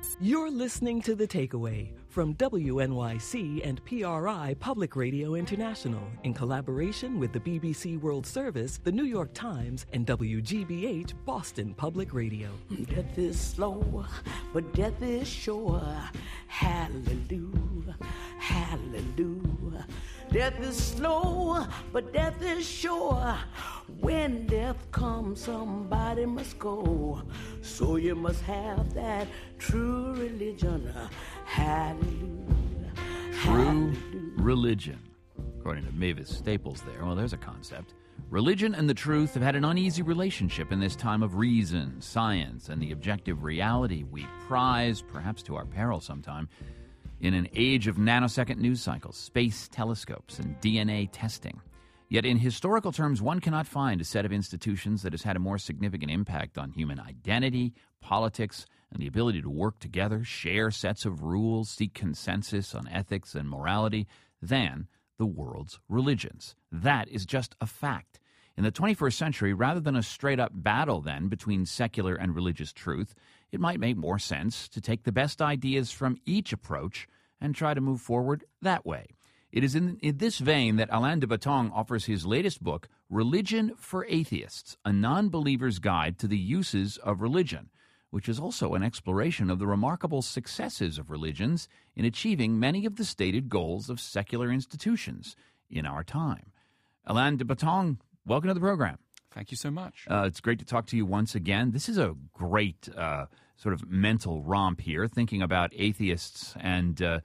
You're listening to The Takeaway from WNYC and PRI Public Radio International in collaboration with the BBC World Service, the New York Times, and WGBH Boston Public Radio. Death is slow, but death is sure. Hallelujah, hallelujah. Death is slow, but death is sure. When death comes, somebody must go. So you must have that true religion. Hallelujah. True religion. According to Mavis Staples there. Well, there's a concept. Religion and the truth have had an uneasy relationship in this time of reason, science, and the objective reality we prize, perhaps to our peril sometime, in an age of nanosecond news cycles, space telescopes, and DNA testing. Yet in historical terms, one cannot find a set of institutions that has had a more significant impact on human identity, politics, and the ability to work together, share sets of rules, seek consensus on ethics and morality than the world's religions. That is just a fact. In the 21st century, rather than a straight-up battle, then, between secular and religious truth, it might make more sense to take the best ideas from each approach and try to move forward that way. It is in this vein that Alain de Botton offers his latest book, Religion for Atheists, a non-believer's guide to the uses of religion, which is also an exploration of the remarkable successes of religions in achieving many of the stated goals of secular institutions in our time. Alain de Botton, welcome to the program. Thank you so much. It's great to talk to you once again. This is a great sort of mental romp here, thinking about atheists and the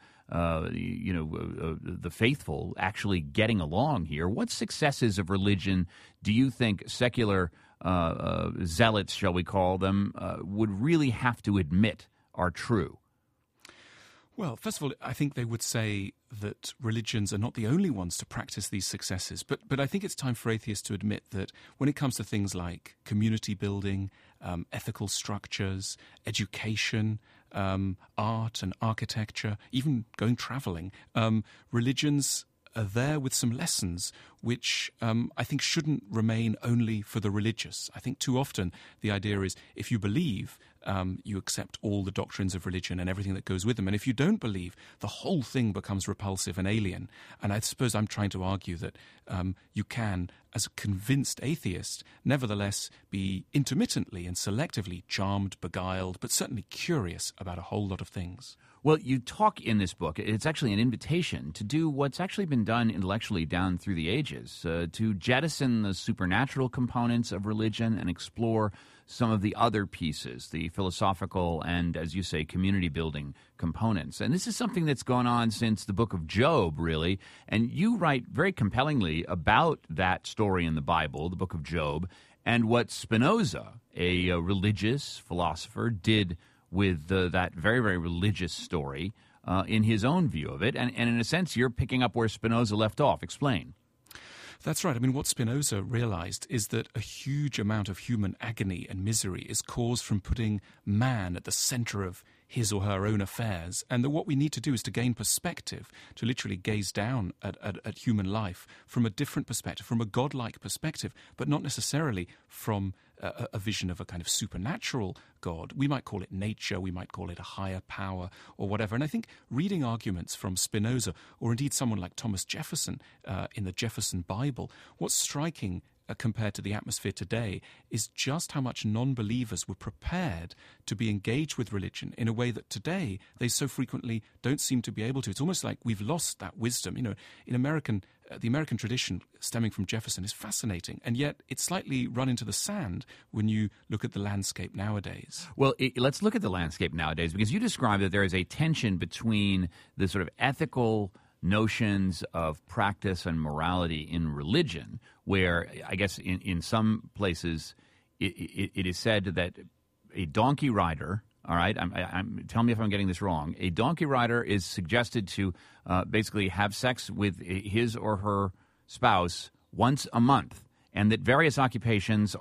faithful actually getting along here. What successes of religion do you think secular zealots, shall we call them, would really have to admit are true? Well, first of all, I think they would say that religions are not the only ones to practice these successes. But I think it's time for atheists to admit that when it comes to things like community building, ethical structures, education, art and architecture, even going traveling, religions are there with some lessons which I think shouldn't remain only for the religious. I think too often the idea is if you believe, you accept all the doctrines of religion and everything that goes with them. And if you don't believe, the whole thing becomes repulsive and alien. And I suppose I'm trying to argue that you can, as a convinced atheist, nevertheless be intermittently and selectively charmed, beguiled, but certainly curious about a whole lot of things. Well, you talk in this book, it's actually an invitation to do what's actually been done intellectually down through the ages, to jettison the supernatural components of religion and explore some of the other pieces, the philosophical and, as you say, community-building components. And this is something that's gone on since the book of Job, really. And you write very compellingly about that story in the Bible, the book of Job, and what Spinoza, a religious philosopher, did with that very, very religious story in his own view of it. And in a sense, you're picking up where Spinoza left off. Explain. That's right. I mean, what Spinoza realized is that a huge amount of human agony and misery is caused from putting man at the center of his or her own affairs, and that what we need to do is to gain perspective, to literally gaze down at human life from a different perspective, from a godlike perspective, but not necessarily from a vision of a kind of supernatural God. We might call it nature, we might call it a higher power or whatever. And I think reading arguments from Spinoza, or indeed someone like Thomas Jefferson in the Jefferson Bible, what's striking compared to the atmosphere today is just how much non-believers were prepared to be engaged with religion in a way that today they so frequently don't seem to be able to. It's almost like we've lost that wisdom. You know, in the American tradition stemming from Jefferson is fascinating, and yet it's slightly run into the sand when you look at the landscape nowadays. Well, let's look at the landscape nowadays, because you describe that there is a tension between the sort of ethical notions of practice and morality in religion, where I guess in some places it is said that a donkey rider, all right, tell me if I'm getting this wrong, a donkey rider is suggested to basically have sex with his or her spouse once a month, and that various occupations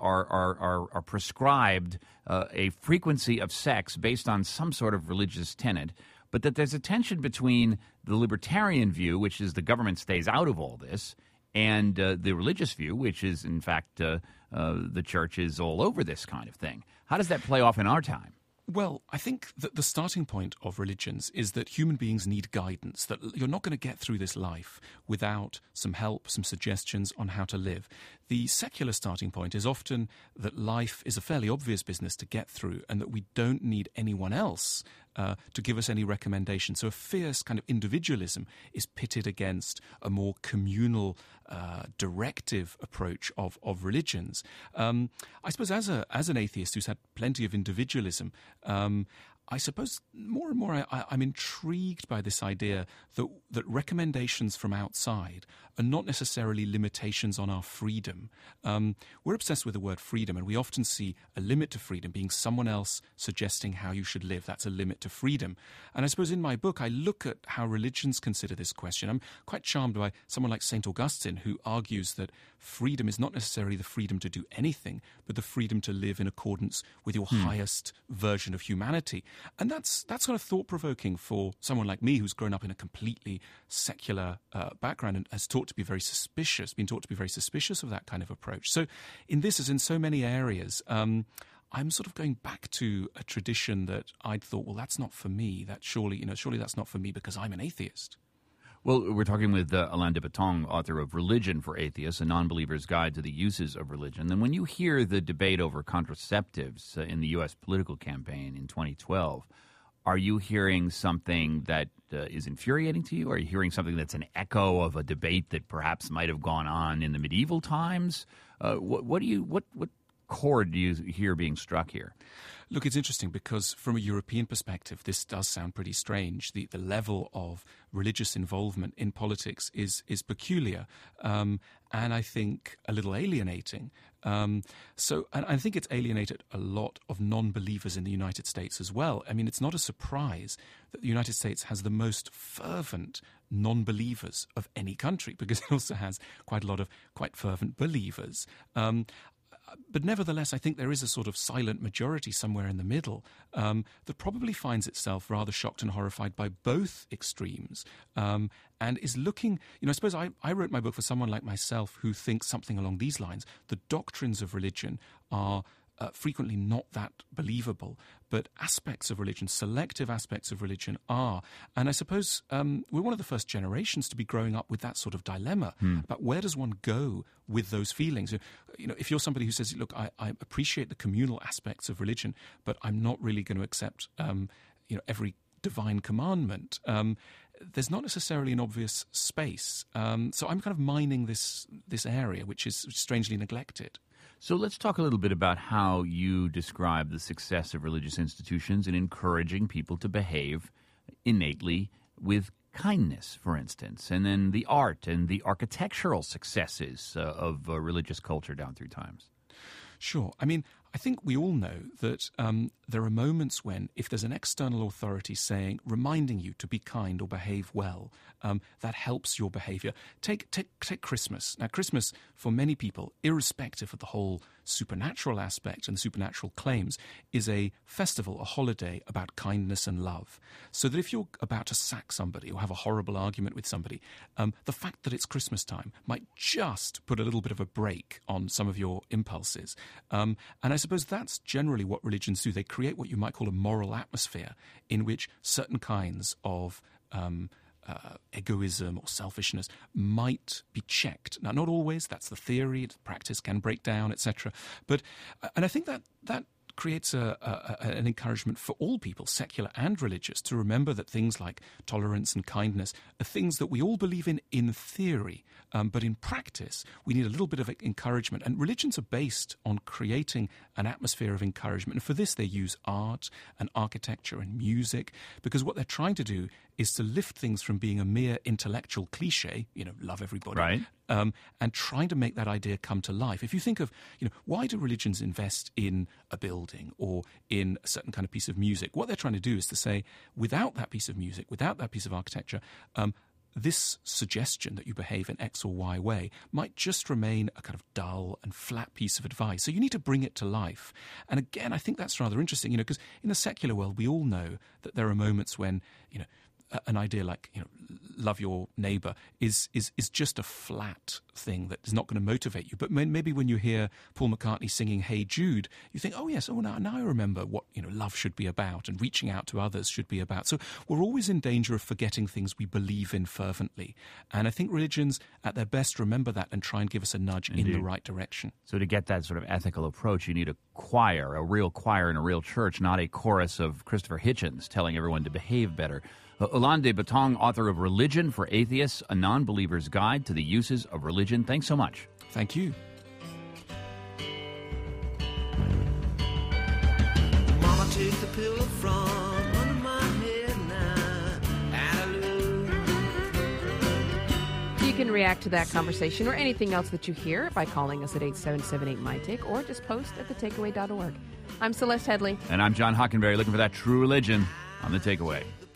are prescribed a frequency of sex based on some sort of religious tenet, but that there's a tension between the libertarian view, which is the government stays out of all this, and the religious view, which is, in fact, the church is all over this kind of thing. How does that play off in our time? Well, I think that the starting point of religions is that human beings need guidance, that you're not going to get through this life without some help, some suggestions on how to live. The secular starting point is often that life is a fairly obvious business to get through and that we don't need anyone else to give us any recommendation. So a fierce kind of individualism is pitted against a more communal, directive approach of religions. I suppose as an atheist who's had plenty of individualism, I suppose more and more I'm intrigued by this idea that recommendations from outside are not necessarily limitations on our freedom. We're obsessed with the word freedom, and we often see a limit to freedom being someone else suggesting how you should live. That's a limit to freedom. And I suppose in my book I look at how religions consider this question. I'm quite charmed by someone like St. Augustine, who argues that freedom is not necessarily the freedom to do anything, but the freedom to live in accordance with your highest version of humanity. And that's sort of thought-provoking for someone like me who's grown up in a completely secular background and has been taught to be very suspicious of that kind of approach. So in this, as in so many areas, I'm sort of going back to a tradition that I'd thought, well, that's not for me. That surely that's not for me because I'm an atheist. Well, we're talking with Alain de Botton, author of Religion for Atheists, A Non-Believer's Guide to the Uses of Religion. And when you hear the debate over contraceptives in the U.S. political campaign in 2012, are you hearing something that is infuriating to you? Are you hearing something that's an echo of a debate that perhaps might have gone on in the medieval times? What chord do you hear being struck here? Look, it's interesting because from a European perspective, this does sound pretty strange. The level of religious involvement in politics is peculiar, and I think a little alienating. And I think it's alienated a lot of non-believers in the United States as well. I mean, it's not a surprise that the United States has the most fervent non-believers of any country, because it also has quite a lot of quite fervent believers. But nevertheless, I think there is a sort of silent majority somewhere in the middle that probably finds itself rather shocked and horrified by both extremes and is looking, I suppose I wrote my book for someone like myself who thinks something along these lines. The doctrines of religion are frequently not that believable, but aspects of religion, selective aspects of religion are. And I suppose we're one of the first generations to be growing up with that sort of dilemma about where does one go with those feelings. If you're somebody who says, look, I appreciate the communal aspects of religion, but I'm not really going to accept every divine commandment, there's not necessarily an obvious space. So I'm kind of mining this area, which is strangely neglected. So let's talk a little bit about how you describe the success of religious institutions in encouraging people to behave innately with kindness, for instance, and then the art and the architectural successes of religious culture down through times. Sure. I mean, I think we all know that there are moments when, if there's an external authority reminding you to be kind or behave well, that helps your behavior. Take Christmas. Now, Christmas, for many people, irrespective of the whole supernatural aspect and the supernatural claims, is a festival, a holiday about kindness and love. So that if you're about to sack somebody or have a horrible argument with somebody, the fact that it's Christmas time might just put a little bit of a brake on some of your impulses. And I suppose that's generally what religions do. They create what you might call a moral atmosphere in which certain kinds of egoism or selfishness might be checked. Now, not always. That's the theory. Practice can break down, etc. And I think that creates an encouragement for all people, secular and religious, to remember that things like tolerance and kindness are things that we all believe in theory, but in practice we need a little bit of encouragement. And religions are based on creating an atmosphere of encouragement. And for this they use art and architecture and music, because what they're trying to do is to lift things from being a mere intellectual cliche, love everybody, right, and trying to make that idea come to life. If you think of, why do religions invest in a building or in a certain kind of piece of music? What they're trying to do is to say, without that piece of music, without that piece of architecture, this suggestion that you behave in X or Y way might just remain a kind of dull and flat piece of advice. So you need to bring it to life. And again, I think that's rather interesting, because in the secular world, we all know that there are moments when, an idea like, love your neighbor is just a flat thing that is not going to motivate you. But maybe when you hear Paul McCartney singing Hey Jude, you think, oh yes, now I remember what love should be about and reaching out to others should be about. So we're always in danger of forgetting things we believe in fervently. And I think religions at their best remember that and try and give us a nudge in the right direction. So to get that sort of ethical approach, you need a choir, a real choir in a real church, not a chorus of Christopher Hitchens telling everyone to behave better. Ilan de Botton, author of Religion for Atheists, A Non-Believer's Guide to the Uses of Religion. Thanks so much. Thank you. Mama, take the pillow from under my head now. Hallelujah. You can react to that conversation or anything else that you hear by calling us at 877-8-MY-TAKE or just post at thetakeaway.org. I'm Celeste Headley. And I'm John Hockenberry, looking for that true religion on The Takeaway.